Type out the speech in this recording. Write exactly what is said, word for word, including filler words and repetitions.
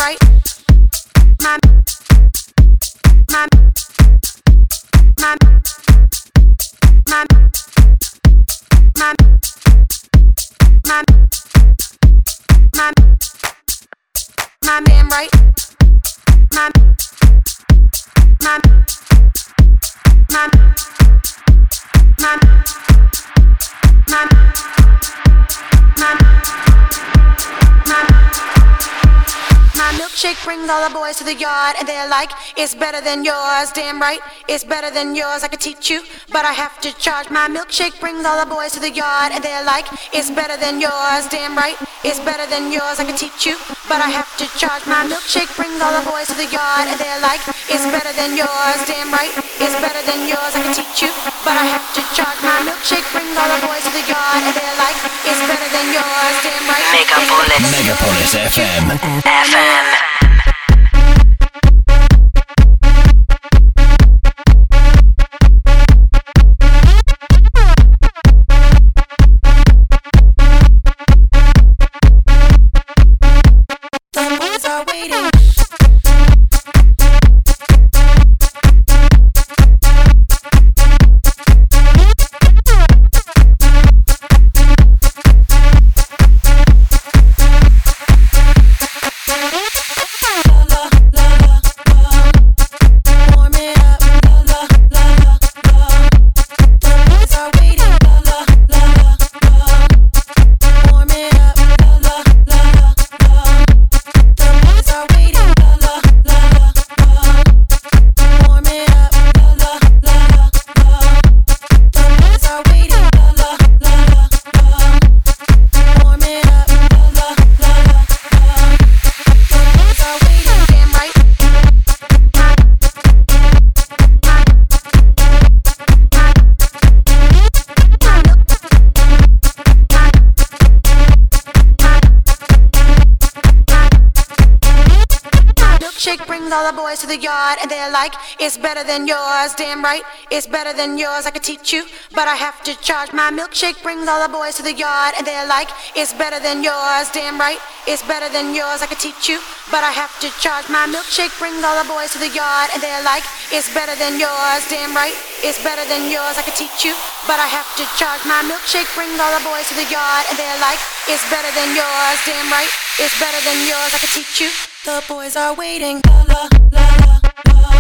right. My, my, my, my, my, my, my, my man, right? My, my, my, my, my, my, my. My milkshake brings all the boys to the yard and they're like, it's better than yours, damn right, it's better than yours, I could teach you, but I have to charge. My milkshake brings all the boys to the yard and they're like, it's better than yours, damn right, it's better than yours, I could teach you, but I have to charge. My milkshake brings all the boys to the yard and they're like, it's better than yours, damn right, it's better than yours, I could teach you, but I have to charge. My milkshake brings all the boys to the yard and they're like, it's better than yours, damn right. Megapolis, Megapolis F M. F M. The boys are waiting. All the boys to the yard and they're like, it's better than yours, damn right, it's better than yours, I could teach you, but I have to charge. My milkshake brings all the boys to the yard and they're like, it's better than yours, damn right, it's better than yours, I could teach you, but I have to charge. My milkshake brings all the boys to the yard and they're like, it's better than yours, damn right, it's better than yours, I could teach you, but I have to charge. My milkshake brings all the boys to the yard and they're like, it's better than yours, damn right, it's better than yours, I could teach you. The boys are waiting. La, la, la, la, la.